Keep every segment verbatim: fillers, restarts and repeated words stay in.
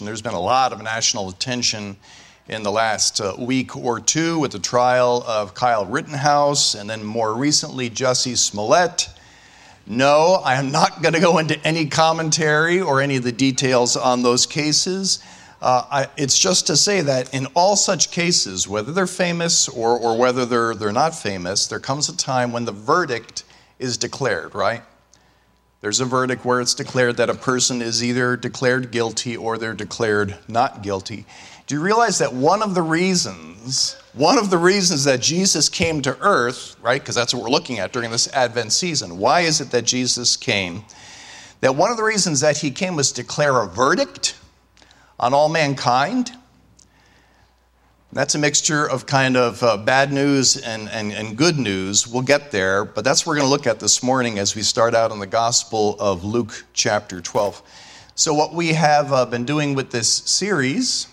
There's been a lot of national attention in the last uh, week or two with the trial of Kyle Rittenhouse and then more recently Jussie Smollett. No, I am not going to go into any commentary or any of the details on those cases. Uh, I, it's just to say that in all such cases, whether they're famous or, or whether they're, they're not famous, there comes a time when the verdict is declared, right? There's a verdict where it's declared that a person is either declared guilty or they're declared not guilty. Do you realize that one of the reasons, one of the reasons that Jesus came to earth, right, because that's what we're looking at during this Advent season, why is it that Jesus came? That one of the reasons that he came was to declare a verdict on all mankind. That's a mixture of kind of uh, bad news and, and, and good news. We'll get there, but that's what we're going to look at this morning as we start out in the Gospel of Luke chapter twelve. So what we have uh, been doing with this series,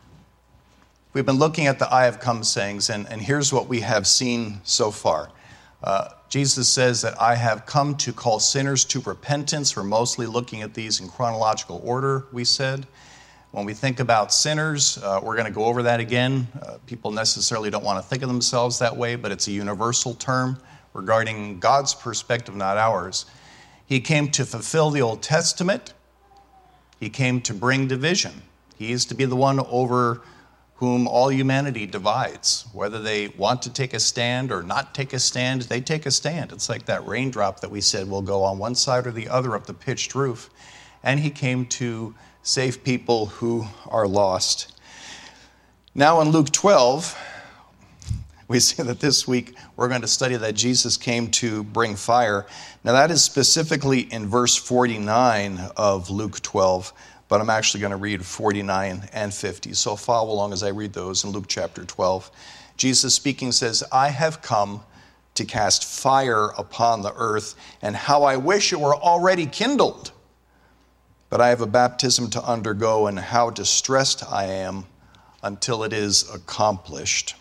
we've been looking at the I have come sayings, and, and here's what we have seen so far. Uh, Jesus says that I have come to call sinners to repentance. We're mostly looking at these in chronological order, we said. When we think about sinners, uh, we're going to go over that again. Uh, people necessarily don't want to think of themselves that way, but it's a universal term regarding God's perspective, not ours. He came to fulfill the Old Testament. He came to bring division. He is to be the one over whom all humanity divides. Whether they want to take a stand or not take a stand, they take a stand. It's like that raindrop that we said will go on one side or the other up the pitched roof. And he came to save people who are lost. Now in Luke twelve, we see that this week we're going to study that Jesus came to bring fire. Now that is specifically in verse forty-nine of Luke twelve, but I'm actually going to read forty-nine and fifty. So follow along as I read those in Luke chapter twelve. Jesus speaking says, I have come to cast fire upon the earth, and how I wish it were already kindled. But I have a baptism to undergo, and how distressed I am until it is accomplished.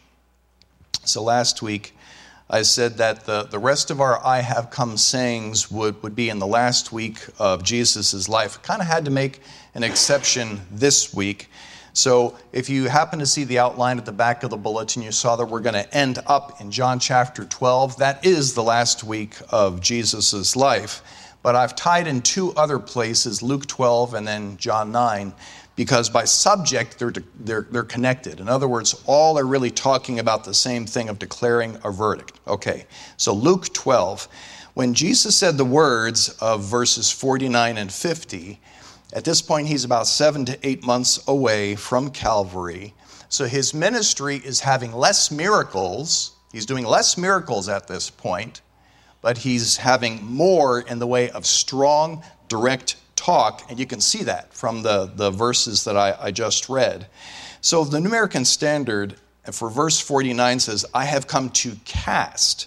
So last week, I said that the, the rest of our I have come sayings would, would be in the last week of Jesus' life. Kind of had to make an exception this week. So if you happen to see the outline at the back of the bulletin, you saw that we're going to end up in John chapter twelve. That is the last week of Jesus' life. But I've tied in two other places, Luke twelve and then John nine, because by subject, they're, they're, they're connected. In other words, all are really talking about the same thing of declaring a verdict. Okay, so Luke twelve, when Jesus said the words of verses forty-nine and fifty, at this point he's about seven to eight months away from Calvary. So his ministry is having less miracles. He's doing less miracles at this point, but he's having more in the way of strong, direct talk, and you can see that from the, the verses that I, I just read. So the New American Standard for verse forty-nine says, I have come to cast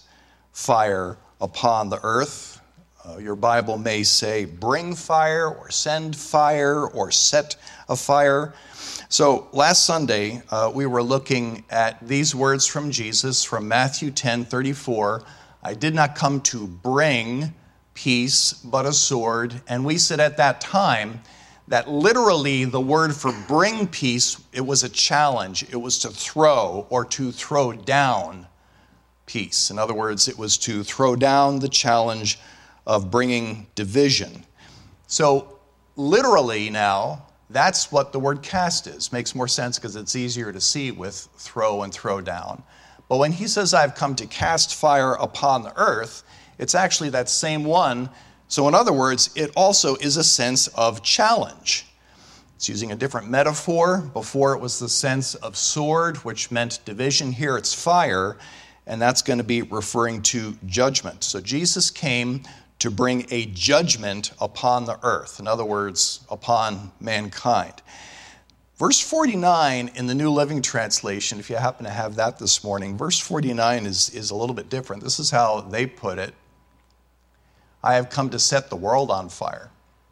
fire upon the earth. Uh, your Bible may say bring fire or send fire or set a fire. So last Sunday, uh, we were looking at these words from Jesus from Matthew ten thirty-four. I did not come to bring peace, but a sword. And we said at that time that literally the word for bring peace, it was a challenge. It was to throw or to throw down peace. In other words, it was to throw down the challenge of bringing division. So literally now, that's what the word cast is. Makes more sense because it's easier to see with throw and throw down. But when he says, I've come to cast fire upon the earth, it's actually that same one. So in other words, it also is a sense of challenge. It's using a different metaphor. Before it was the sense of sword, which meant division. Here it's fire, and that's going to be referring to judgment. So Jesus came to bring a judgment upon the earth. In other words, upon mankind. Verse forty-nine in the New Living Translation, if you happen to have that this morning, verse forty-nine is, is a little bit different. This is how they put it. I have come to set the world on fire.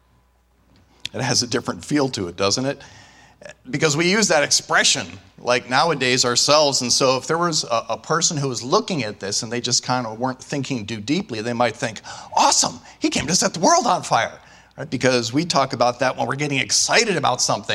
It has a different feel to it, doesn't it? Because we use that expression like nowadays ourselves. And so if there was a, a person who was looking at this and they just kind of weren't thinking too deeply, they might think, awesome, he came to set the world on fire. Right? Because we talk about that when we're getting excited about something.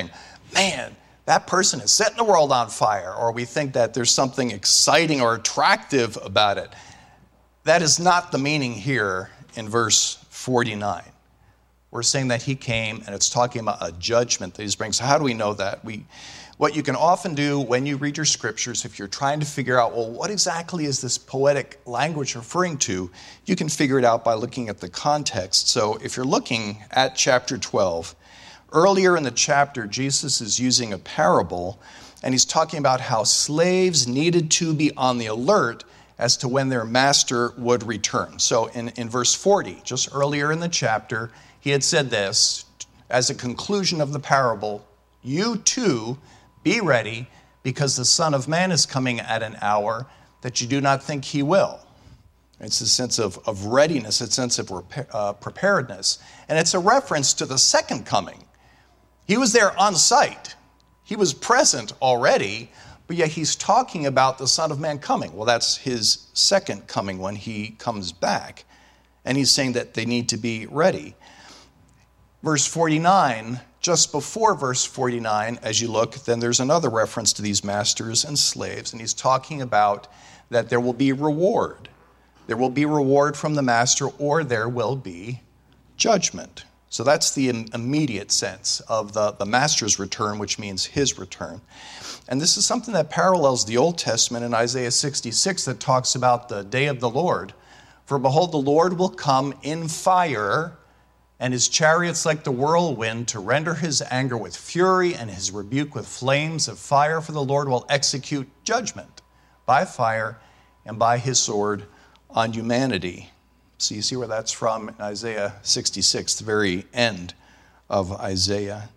man, that person is setting the world on fire, or we think that there's something exciting or attractive about it. That is not the meaning here in verse forty-nine. We're saying that he came, and it's talking about a judgment that he's bringing. So how do we know that? We, what you can often do when you read your scriptures, if you're trying to figure out, well, what exactly is this poetic language referring to, you can figure it out by looking at the context. So if you're looking at chapter twelve, earlier in the chapter, Jesus is using a parable, and he's talking about how slaves needed to be on the alert as to when their master would return. So in, in verse forty, just earlier in the chapter, he had said this as a conclusion of the parable, you too be ready, because the Son of Man is coming at an hour that you do not think he will. It's a sense of, of readiness, a sense of uh, preparedness. And it's a reference to the second coming. He was there on site. He was present already, but yet he's talking about the Son of Man coming. Well, that's his second coming when he comes back. And he's saying that they need to be ready. Verse forty-nine, just before verse forty-nine, as you look, then there's another reference to these masters and slaves. And he's talking about that there will be reward. There will be reward from the master, or there will be judgment. So that's the immediate sense of the, the master's return, which means his return. And this is something that parallels the Old Testament in Isaiah sixty-six that talks about the day of the Lord. For behold, the Lord will come in fire, and his chariots like the whirlwind, to render his anger with fury and his rebuke with flames of fire. For the Lord will execute judgment by fire and by his sword on humanity. So you see where that's from in Isaiah sixty-six, the very end of Isaiah.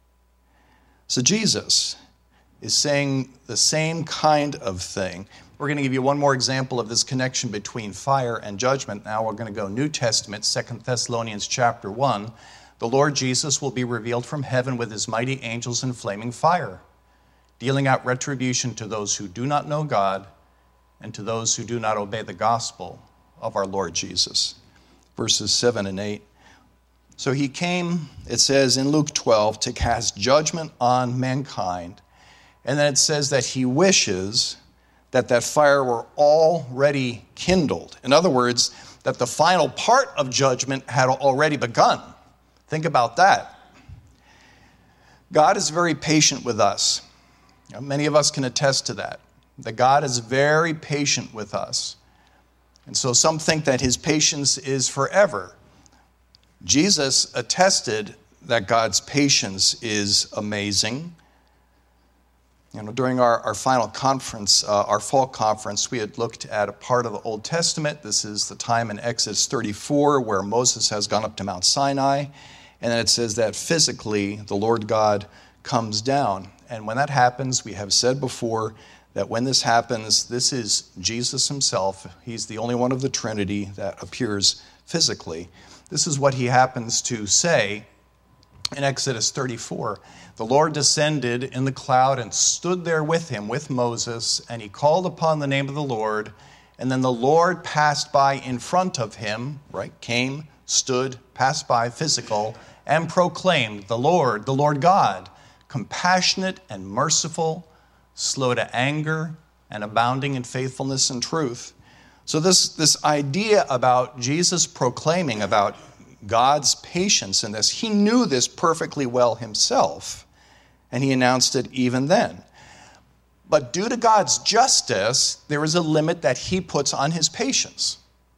So Jesus is saying the same kind of thing. We're going to give you one more example of this connection between fire and judgment. Now we're going to go New Testament, Second Thessalonians chapter one. The Lord Jesus will be revealed from heaven with his mighty angels in flaming fire, dealing out retribution to those who do not know God and to those who do not obey the gospel of our Lord Jesus. Verses seven and eight. So he came, it says in Luke twelve, to cast judgment on mankind. And then it says that he wishes that that fire were already kindled. In other words, that the final part of judgment had already begun. Think about that. God is very patient with us. You know, many of us can attest to that, that God is very patient with us. And so some think that his patience is forever. Jesus attested that God's patience is amazing. You know, during our, our final conference, uh, our fall conference, we had looked at a part of the Old Testament. This is the time in Exodus thirty-four where Moses has gone up to Mount Sinai. And then it says that physically the Lord God comes down. And when that happens, we have said before that when this happens, this is Jesus himself. He's the only one of the Trinity that appears physically. This is what he happens to say in Exodus thirty-four. The Lord descended in the cloud and stood there with him, with Moses, and he called upon the name of the Lord. And then the Lord passed by in front of him, right? Came, stood, passed by, physical, and proclaimed, the Lord, the Lord God, compassionate and merciful, slow to anger, and abounding in faithfulness and truth. So this, this idea about Jesus proclaiming about God's patience in this, he knew this perfectly well himself, and he announced it even then. But due to God's justice, there is a limit that he puts on his patience.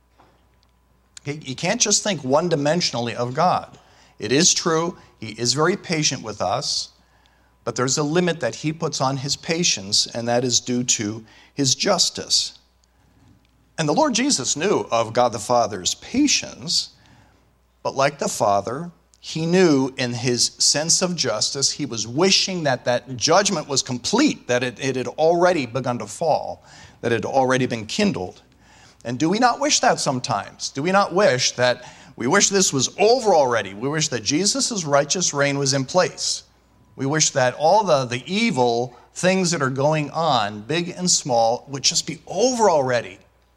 You can't just think one-dimensionally of God. It is true, he is very patient with us, but there's a limit that he puts on his patience, and that is due to his justice. And the Lord Jesus knew of God the Father's patience, but like the Father, he knew in his sense of justice, he was wishing that that judgment was complete, that it, it had already begun to fall, that it had already been kindled. And do we not wish that sometimes? Do we not wish that, we wish this was over already? We wish that Jesus' righteous reign was in place. We wish that all the, the evil things that are going on, big and small, would just be over already.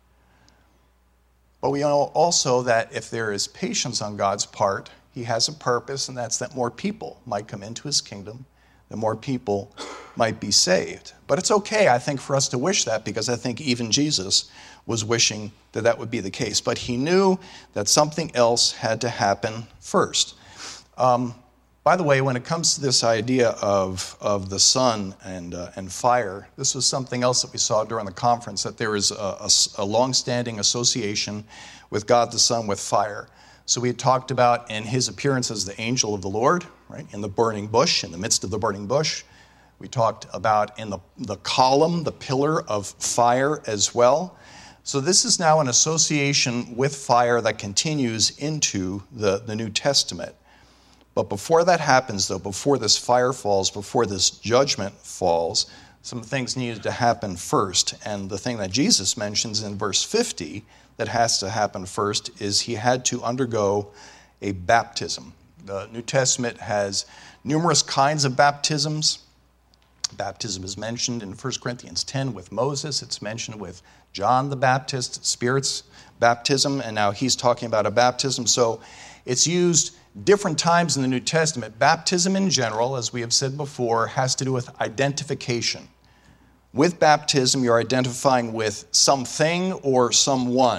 But we know also that if there is patience on God's part, he has a purpose, and that's that more people might come into his kingdom, that more people might be saved. But it's okay, I think, for us to wish that, because I think even Jesus was wishing that that would be the case. But he knew that something else had to happen first. Um, by the way, when it comes to this idea of, of the sun and, uh, and fire, this was something else that we saw during the conference, that there is a, a, a long-standing association with God the Son with fire. So we had talked about in his appearance as the angel of the Lord, right, in the burning bush, in the midst of the burning bush. We talked about in the, the column, the pillar of fire as well. So this is now an association with fire that continues into the, the New Testament. But before that happens, though, before this fire falls, before this judgment falls, some things needed to happen first. And the thing that Jesus mentions in verse fifty that has to happen first is he had to undergo a baptism. The New Testament has numerous kinds of baptisms. Baptism is mentioned in First Corinthians ten with Moses. It's mentioned with John the Baptist, Spirit's baptism, and now he's talking about a baptism. So it's used different times in the New Testament. Baptism in general, as we have said before, has to do with identification. With baptism, you're identifying with something or someone.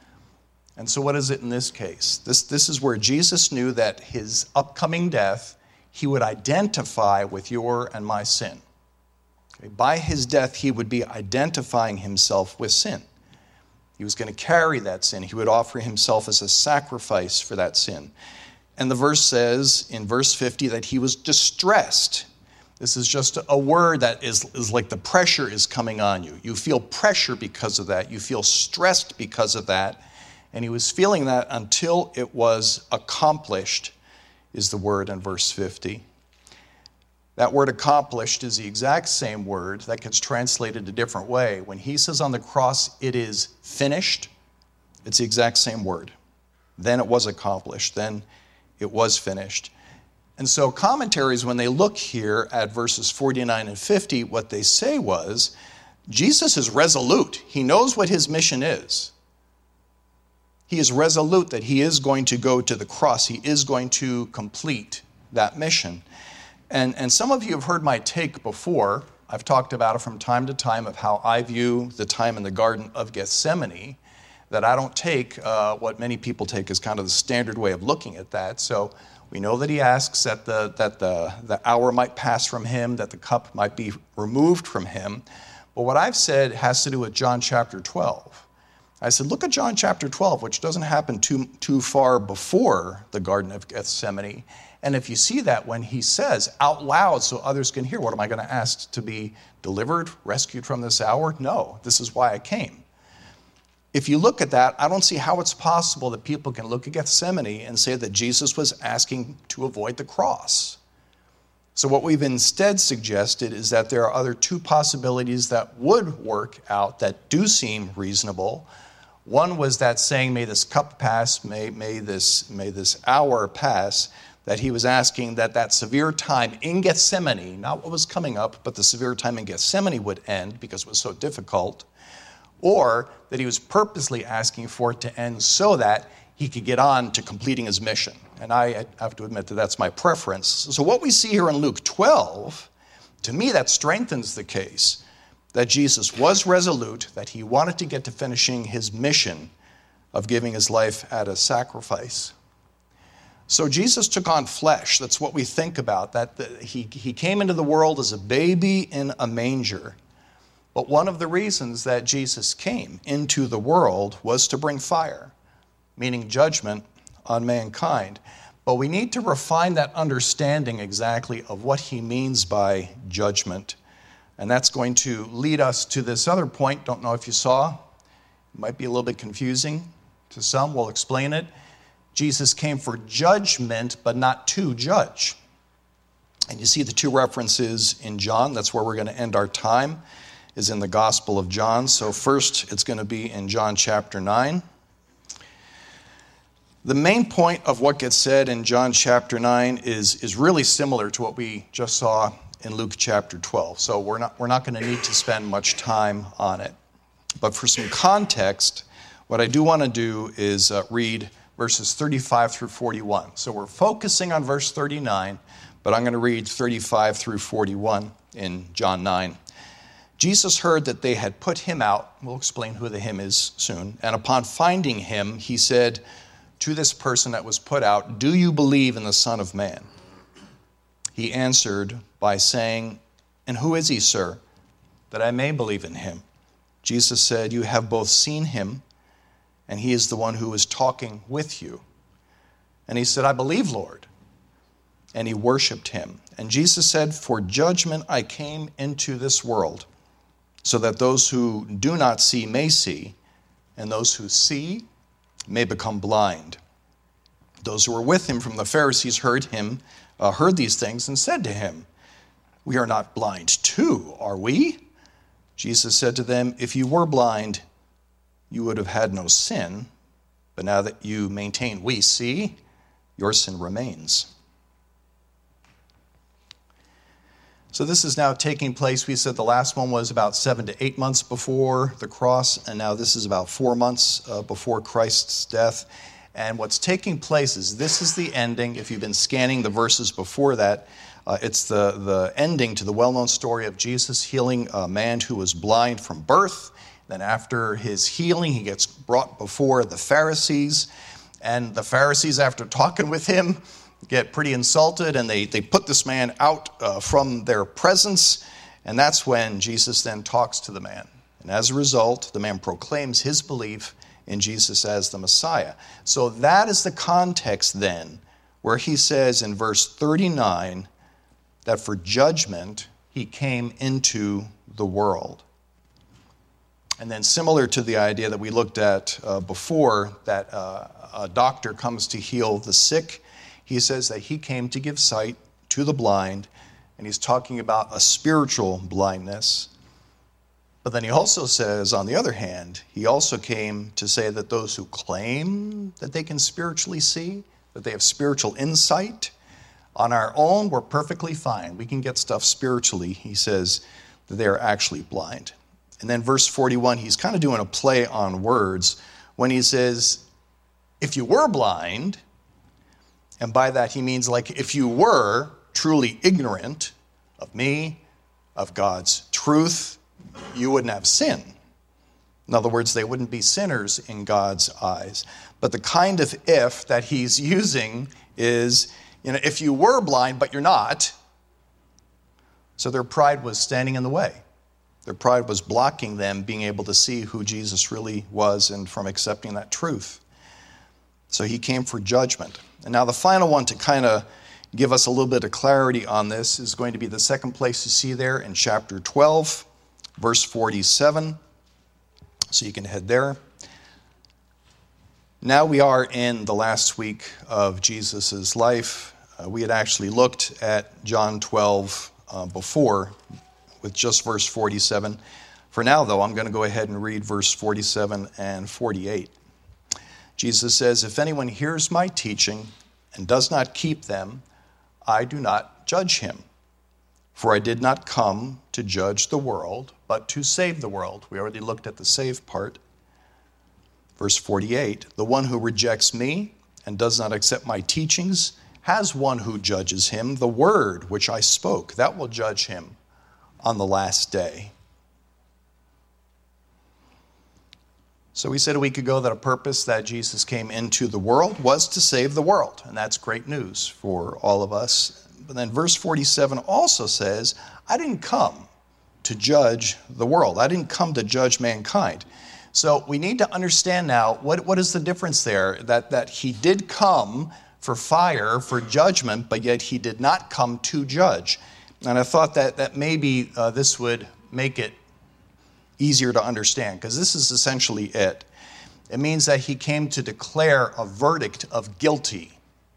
And so what is it in this case? This, this is where Jesus knew that his upcoming death, he would identify with your and my sin. Okay? By his death, he would be identifying himself with sin. He was going to carry that sin. He would offer himself as a sacrifice for that sin. And the verse says in verse fifty that he was distressed. This is just a word that is, is like the pressure is coming on you. You feel pressure because of that. You feel stressed because of that. And he was feeling that until it was accomplished, is the word in verse fifty. That word accomplished is the exact same word that gets translated a different way. When he says on the cross, it is finished, it's the exact same word. Then it was accomplished. Then it was finished. And so commentaries, when they look here at verses forty-nine and fifty, what they say was, Jesus is resolute. He knows what his mission is. He is resolute that he is going to go to the cross. He is going to complete that mission. And, and some of you have heard my take before. I've talked about it from time to time of how I view the time in the Garden of Gethsemane, that I don't take uh, what many people take as kind of the standard way of looking at that. So we know that he asks that the that the, the hour might pass from him, that the cup might be removed from him. But what I've said has to do with John chapter twelve. I said, look at John chapter twelve, which doesn't happen too, too far before the Garden of Gethsemane. And if you see that when he says out loud so others can hear, what am I going to ask to be delivered, rescued from this hour? No, this is why I came. If you look at that, I don't see how it's possible that people can look at Gethsemane and say that Jesus was asking to avoid the cross. So what we've instead suggested is that there are other two possibilities that would work out that do seem reasonable. One was that saying, may this cup pass, may, may, this, may this hour pass, that he was asking that that severe time in Gethsemane, not what was coming up, but the severe time in Gethsemane would end because it was so difficult, or that he was purposely asking for it to end so that he could get on to completing his mission. And I have to admit that that's my preference. So what we see here in Luke twelve, to me that strengthens the case that Jesus was resolute, that he wanted to get to finishing his mission of giving his life as a sacrifice. So Jesus took on flesh. That's what we think about, that the, he, he came into the world as a baby in a manger. But one of the reasons that Jesus came into the world was to bring fire, meaning judgment on mankind. But we need to refine that understanding exactly of what he means by judgment. And that's going to lead us to this other point. Don't know if you saw. It might be a little bit confusing to some. We'll explain it. Jesus came for judgment, but not to judge. And you see the two references in John. That's where we're going to end our time, is in the Gospel of John. So first, it's going to be in John chapter nine. The main point of what gets said in John chapter nine is, is really similar to what we just saw in Luke chapter twelve. So we're not, we're not going to need to spend much time on it. But for some context, what I do want to do is uh, read verses thirty-five through forty-one. So we're focusing on verse thirty-nine, but I'm going to read thirty-five through forty-one in John nine. Jesus heard that they had put him out. We'll explain who the him is soon. And upon finding him, he said to this person that was put out, "Do you believe in the Son of Man?" He answered by saying, "And who is he, sir, that I may believe in him?" Jesus said, "You have both seen him, and he is the one who is talking with you." And he said, "I believe, Lord." And he worshiped him. And Jesus said, "For judgment I came into this world, so that those who do not see may see, and those who see may become blind." Those who were with him from the Pharisees heard him, uh, heard these things, and said to him, "We are not blind too, are we?" Jesus said to them, "If you were blind, you would have had no sin. But now that you maintain we see, your sin remains." So this is now taking place. We said the last one was about seven to eight months before the cross, and now this is about four months uh, before Christ's death. And what's taking place is this is the ending. If you've been scanning the verses before that, uh, it's the, the ending to the well-known story of Jesus healing a man who was blind from birth. Then after his healing, he gets brought before the Pharisees. And the Pharisees, after talking with him, get pretty insulted, and they, they put this man out uh, from their presence. And that's when Jesus then talks to the man. And as a result, the man proclaims his belief in Jesus as the Messiah. So that is the context then, where he says in verse thirty-nine that for judgment he came into the world. And then similar to the idea that we looked at uh, before, that uh, a doctor comes to heal the sick, he says that he came to give sight to the blind, and he's talking about a spiritual blindness. But then he also says, on the other hand, he also came to say that those who claim that they can spiritually see, that they have spiritual insight, on our own, we're perfectly fine. We can get stuff spiritually. He says that they are actually blind. And then verse forty-one, he's kind of doing a play on words when he says, if you were blind, and by that he means like if you were truly ignorant of me, of God's truth, you wouldn't have sin. In other words, they wouldn't be sinners in God's eyes. But the kind of if that he's using is, you know, if you were blind, but you're not. So their pride was standing in the way. Their pride was blocking them being able to see who Jesus really was and from accepting that truth. So he came for judgment. And now the final one to kind of give us a little bit of clarity on this is going to be the second place you see there in chapter twelve, verse forty-seven. So you can head there. Now we are in the last week of Jesus' life. Uh, we had actually looked at John twelve uh, before with just verse forty-seven. For now, though, I'm going to go ahead and read verse forty-seven and forty-eight. Jesus says, if anyone hears my teaching and does not keep them, I do not judge him. For I did not come to judge the world, but to save the world. We already looked at the save part. Verse forty-eight, the one who rejects me and does not accept my teachings has one who judges him. The word which I spoke, that will judge him on the last day. So we said a week ago that a purpose that Jesus came into the world was to save the world. And that's great news for all of us. But then verse forty-seven also says, I didn't come to judge the world. I didn't come to judge mankind. So we need to understand now, what, what is the difference there? That, that he did come for fire, for judgment, but yet he did not come to judge. And I thought that, that maybe uh, this would make it easier to understand, because this is essentially it. It means that he came to declare a verdict of guilty.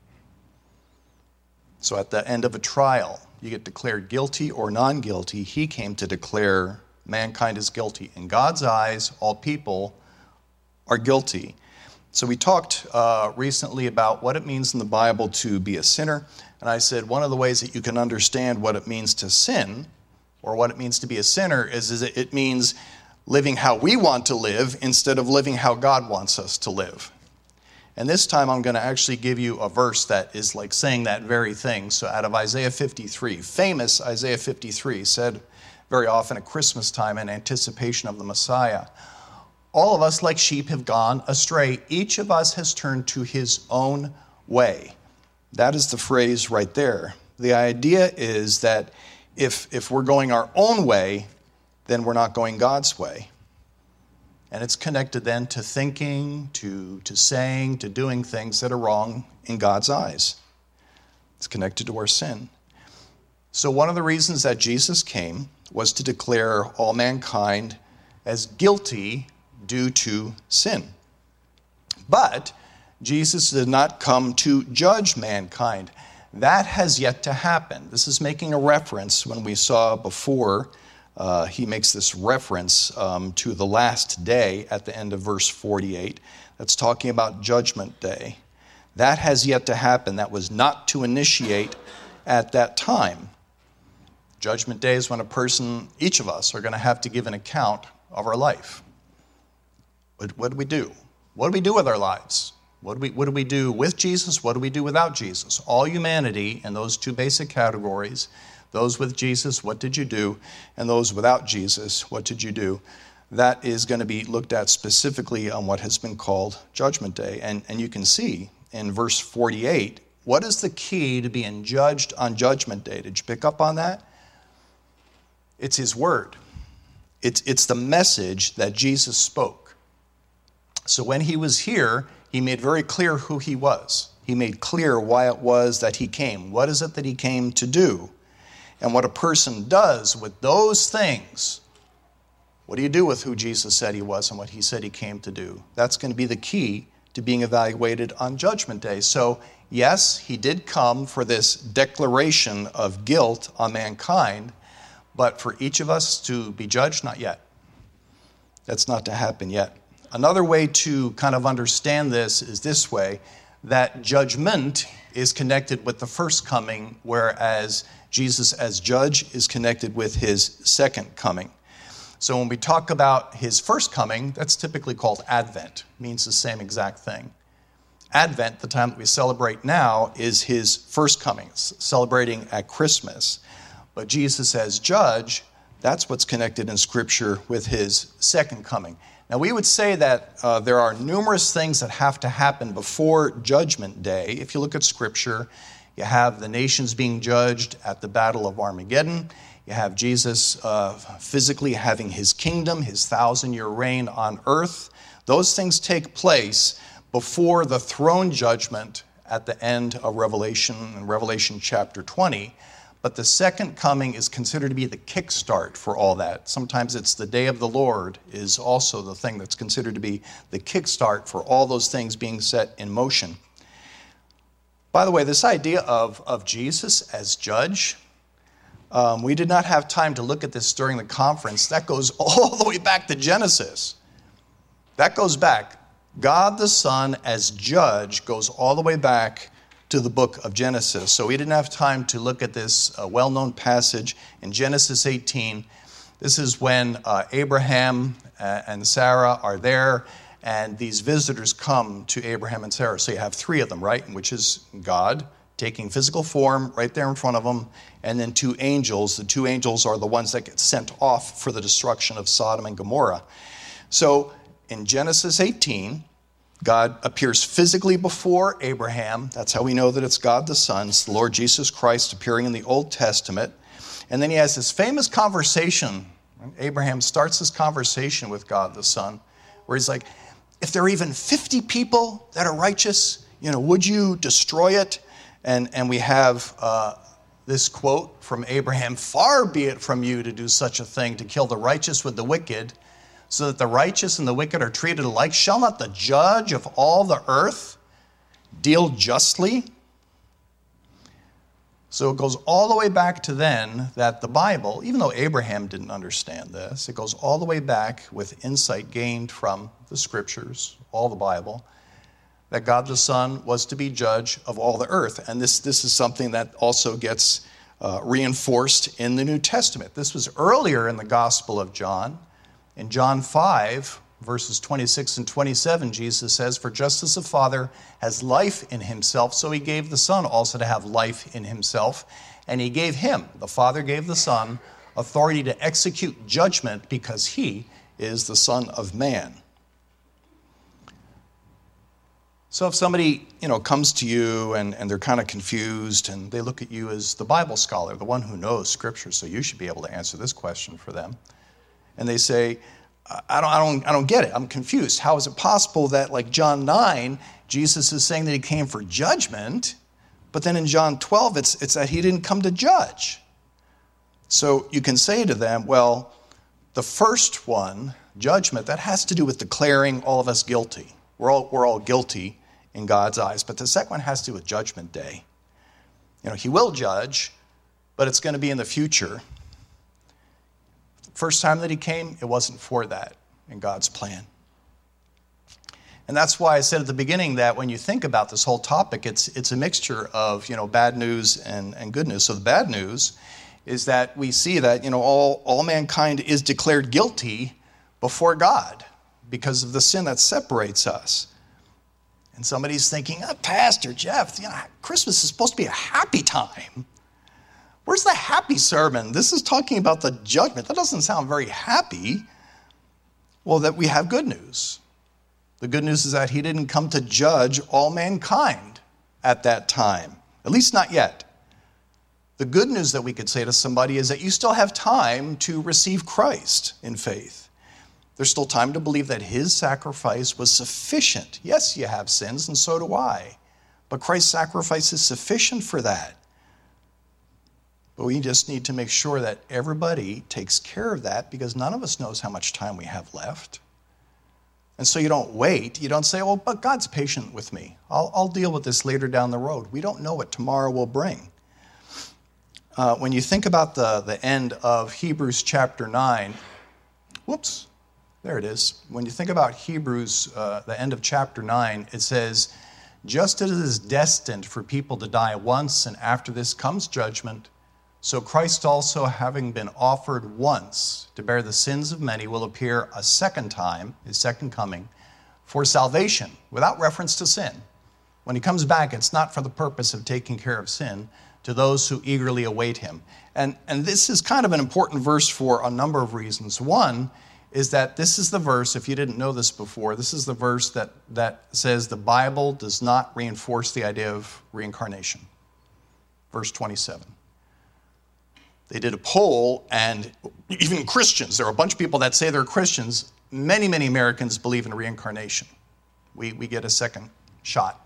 So at the end of a trial, you get declared guilty or non-guilty. He came to declare mankind is guilty. In God's eyes, all people are guilty. So we talked uh, recently about what it means in the Bible to be a sinner. And I said one of the ways that you can understand what it means to sin, or what it means to be a sinner, is, is it means living how we want to live instead of living how God wants us to live. And this time I'm going to actually give you a verse that is like saying that very thing. So out of Isaiah fifty-three, famous Isaiah fifty-three, said very often at Christmas time in anticipation of the Messiah. All of us like sheep have gone astray. Each of us has turned to his own way. That is the phrase right there. The idea is that if, if we're going our own way, then we're not going God's way. And it's connected then to thinking, to, to saying, to doing things that are wrong in God's eyes. It's connected to our sin. So one of the reasons that Jesus came was to declare all mankind as guilty due to sin. But Jesus did not come to judge mankind. That has yet to happen. This is making a reference when we saw before, uh, he makes this reference um, to the last day at the end of verse forty-eight. That's talking about Judgment Day. That has yet to happen. That was not to initiate at that time. Judgment Day is when a person, each of us, are going to have to give an account of our life. What, what do we do? What do we do with our lives? What do we, what do we do with Jesus? What do we do without Jesus? All humanity in those two basic categories, those with Jesus, what did you do? And those without Jesus, what did you do? That is going to be looked at specifically on what has been called Judgment Day. And, and you can see in verse forty-eight, what is the key to being judged on Judgment Day? Did you pick up on that? It's his word. It's, it's the message that Jesus spoke. So when he was here, he made very clear who he was. He made clear why it was that he came. What is it that he came to do? And what a person does with those things, what do you do with who Jesus said he was and what he said he came to do? That's going to be the key to being evaluated on Judgment Day. So, yes, he did come for this declaration of guilt on mankind, but for each of us to be judged, not yet. That's not to happen yet. Another way to kind of understand this is this way, that judgment is connected with the first coming, whereas Jesus as judge is connected with his second coming. So when we talk about his first coming, that's typically called Advent. It means the same exact thing. Advent, the time that we celebrate now, is his first coming, celebrating at Christmas. But Jesus as judge, that's what's connected in Scripture with his second coming. Now, we would say that uh, there are numerous things that have to happen before Judgment Day. If you look at Scripture, you have the nations being judged at the Battle of Armageddon. You have Jesus uh, physically having his kingdom, his thousand-year reign on earth. Those things take place before the throne judgment at the end of Revelation, in Revelation chapter twenty. But the second coming is considered to be the kickstart for all that. Sometimes it's the day of the Lord is also the thing that's considered to be the kickstart for all those things being set in motion. By the way, this idea of, of Jesus as judge, um, we did not have time to look at this during the conference. That goes all the way back to Genesis. That goes back. God the Son as judge goes all the way back to the book of Genesis. So we didn't have time to look at this uh, well-known passage in Genesis eighteen. This is when uh, Abraham uh, and Sarah are there, and these visitors come to Abraham and Sarah. So you have three of them, right? Which is God taking physical form right there in front of them, and then two angels. The two angels are the ones that get sent off for the destruction of Sodom and Gomorrah. So in Genesis eighteen, God appears physically before Abraham. That's how we know that it's God the Son. It's the Lord Jesus Christ appearing in the Old Testament. And then he has this famous conversation. Abraham starts this conversation with God the Son, where he's like, if there are even fifty people that are righteous, you know, would you destroy it? And, and we have uh, this quote from Abraham, far be it from you to do such a thing, to kill the righteous with the wicked, so that the righteous and the wicked are treated alike. Shall not the judge of all the earth deal justly? So it goes all the way back to then that the Bible, even though Abraham didn't understand this, it goes all the way back with insight gained from the Scriptures, all the Bible, that God the Son was to be judge of all the earth. And this, this is something that also gets uh, reinforced in the New Testament. This was earlier in the Gospel of John. In John five, verses twenty-six and twenty-seven, Jesus says, "For just as the Father has life in himself, so he gave the Son also to have life in himself. And he gave him," the Father gave the Son, "authority to execute judgment because he is the Son of Man." So if somebody, you know, comes to you and, and they're kind of confused and they look at you as the Bible scholar, the one who knows Scripture, so you should be able to answer this question for them. And they say, I don't, I don't, I don't get it. I'm confused. How is it possible that, like John nine, Jesus is saying that he came for judgment, but then in John twelve, it's, it's that he didn't come to judge? So you can say to them, well, the first one, judgment, that has to do with declaring all of us guilty. We're all, we're all guilty in God's eyes. But the second one has to do with Judgment Day. You know, he will judge, but it's going to be in the future. The first time that he came, it wasn't for that in God's plan. And that's why I said at the beginning that when you think about this whole topic, it's it's a mixture of, you know, bad news and, and good news. So the bad news is that we see that, you know, all, all mankind is declared guilty before God because of the sin that separates us. And somebody's thinking, oh, Pastor Jeff, you know, Christmas is supposed to be a happy time. Where's the happy sermon? This is talking about the judgment. That doesn't sound very happy. Well, that we have good news. The good news is that he didn't come to judge all mankind at that time, at least not yet. The good news that we could say to somebody is that you still have time to receive Christ in faith. There's still time to believe that his sacrifice was sufficient. Yes, you have sins, and so do I. But Christ's sacrifice is sufficient for that. But we just need to make sure that everybody takes care of that, because none of us knows how much time we have left. And so you don't wait. You don't say, well, but God's patient with me. I'll, I'll deal with this later down the road. We don't know what tomorrow will bring. Uh, when you think about the, the end of Hebrews chapter nine, whoops, there it is. When you think about Hebrews, uh, the end of chapter nine, it says, just as it is destined for people to die once, and after this comes judgment, so Christ also, having been offered once to bear the sins of many, will appear a second time, his second coming, for salvation, without reference to sin. When he comes back, it's not for the purpose of taking care of sin, to those who eagerly await him. And, and this is kind of an important verse for a number of reasons. One is that this is the verse, if you didn't know this before, this is the verse that, that says the Bible does not reinforce the idea of reincarnation. Verse twenty-seven. They did a poll, and even Christians, there are a bunch of people that say they're Christians. Many, many Americans believe in reincarnation. We, we get a second shot.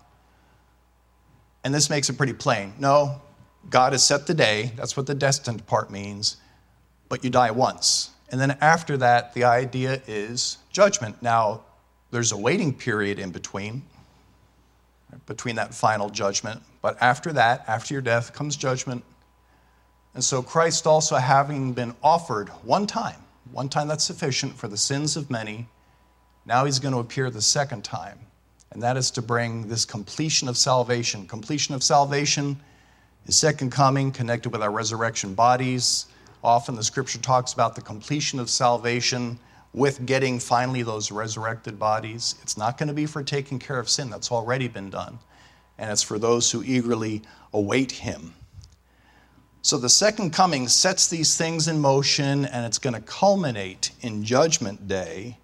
And this makes it pretty plain. No, God has set the day. That's what the destined part means. But you die once. And then after that, the idea is judgment. Now, there's a waiting period in between, between that final judgment. But after that, after your death, comes judgment. And so Christ also, having been offered one time, one time that's sufficient for the sins of many, now he's going to appear the second time. And that is to bring this completion of salvation. Completion of salvation, his second coming, connected with our resurrection bodies. Often the scripture talks about the completion of salvation with getting finally those resurrected bodies. It's not going to be for taking care of sin. That's already been done. And it's for those who eagerly await him. So the second coming sets these things in motion, and it's going to culminate in Judgment Day.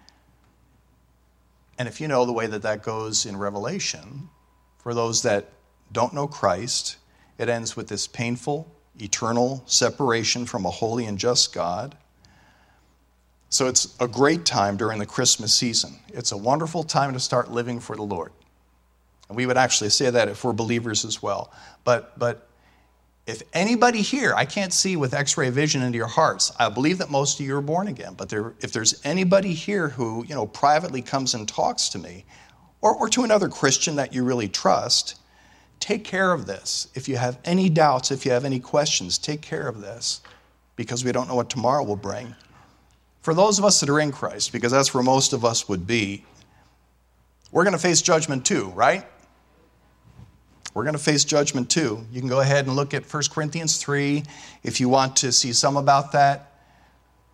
And if you know the way that that goes in Revelation, for those that don't know Christ, it ends with this painful, eternal separation from a holy and just God. So it's a great time during the Christmas season. It's a wonderful time to start living for the Lord. And we would actually say that if we're believers as well. But, but if anybody here, I can't see with x-ray vision into your hearts, I believe that most of you are born again, but there, if there's anybody here who, you know, privately comes and talks to me, or, or to another Christian that you really trust, take care of this. If you have any doubts, if you have any questions, take care of this, because we don't know what tomorrow will bring. For those of us that are in Christ, because that's where most of us would be, we're going to face judgment too, right? We're going to face judgment too. You can go ahead and look at First Corinthians three if you want to see some about that.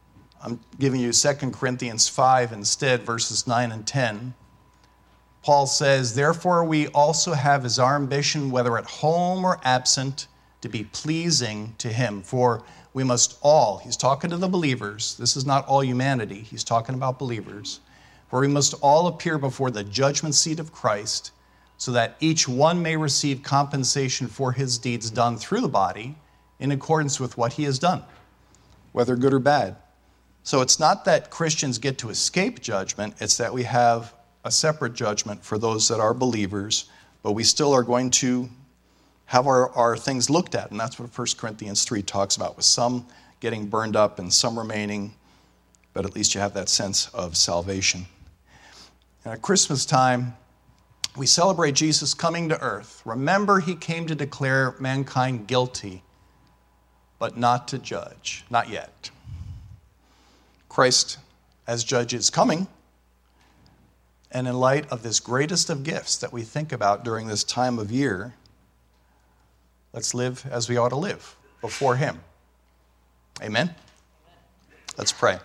I'm giving you Second Corinthians five instead, verses nine and ten. Paul says, therefore we also have as our ambition, whether at home or absent, to be pleasing to him. For we must all, he's talking to the believers, this is not all humanity, he's talking about believers. For we must all appear before the judgment seat of Christ, so that each one may receive compensation for his deeds done through the body in accordance with what he has done, whether good or bad. So it's not that Christians get to escape judgment, it's that we have a separate judgment for those that are believers, but we still are going to have our, our things looked at. And that's what First Corinthians three talks about, with some getting burned up and some remaining, but at least you have that sense of salvation. And at Christmas time, we celebrate Jesus coming to earth. Remember, he came to declare mankind guilty, but not to judge, not yet. Christ as judge is coming. And in light of this greatest of gifts that we think about during this time of year, let's live as we ought to live before him. Amen? Let's pray.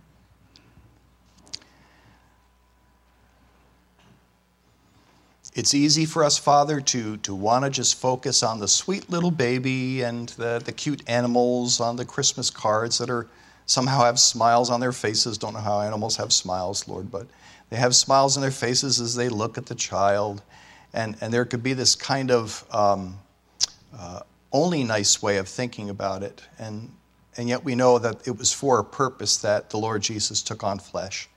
It's easy for us, Father, to, to want to just focus on the sweet little baby and the, the cute animals on the Christmas cards that are somehow have smiles on their faces. Don't know how animals have smiles, Lord, but they have smiles on their faces as they look at the child. And, and there could be this kind of um, uh, only nice way of thinking about it. And, and yet we know that it was for a purpose that the Lord Jesus took on flesh.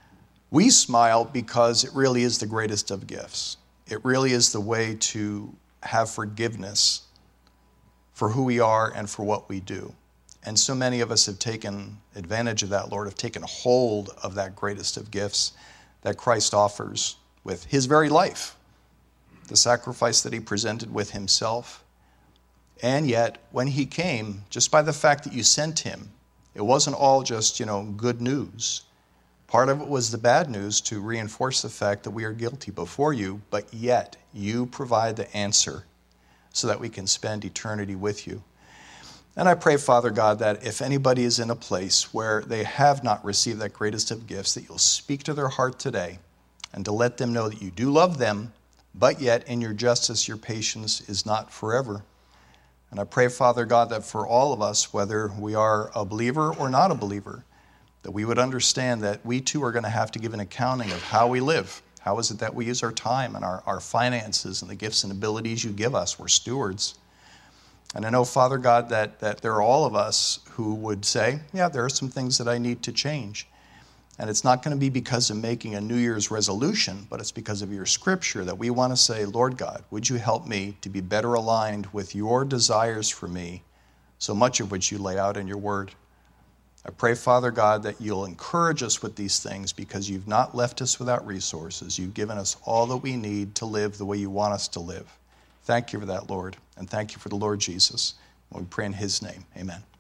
We smile because it really is the greatest of gifts. It really is the way to have forgiveness for who we are and for what we do. And so many of us have taken advantage of that, Lord, have taken hold of that greatest of gifts that Christ offers with his very life, the sacrifice that he presented with himself. And yet, when he came, just by the fact that you sent him, it wasn't all just, you know, good news. Part of it was the bad news to reinforce the fact that we are guilty before you, but yet you provide the answer so that we can spend eternity with you. And I pray, Father God, that if anybody is in a place where they have not received that greatest of gifts, that you'll speak to their heart today and to let them know that you do love them, but yet in your justice, your patience is not forever. And I pray, Father God, that for all of us, whether we are a believer or not a believer, that we would understand that we too are going to have to give an accounting of how we live. How is it that we use our time and our, our finances and the gifts and abilities you give us? We're stewards. And I know, Father God, that, that there are all of us who would say, yeah, there are some things that I need to change. And it's not going to be because of making a New Year's resolution, but it's because of your scripture that we want to say, Lord God, would you help me to be better aligned with your desires for me, so much of which you lay out in your word. I pray, Father God, that you'll encourage us with these things because you've not left us without resources. You've given us all that we need to live the way you want us to live. Thank you for that, Lord, and thank you for the Lord Jesus. We pray in his name. Amen.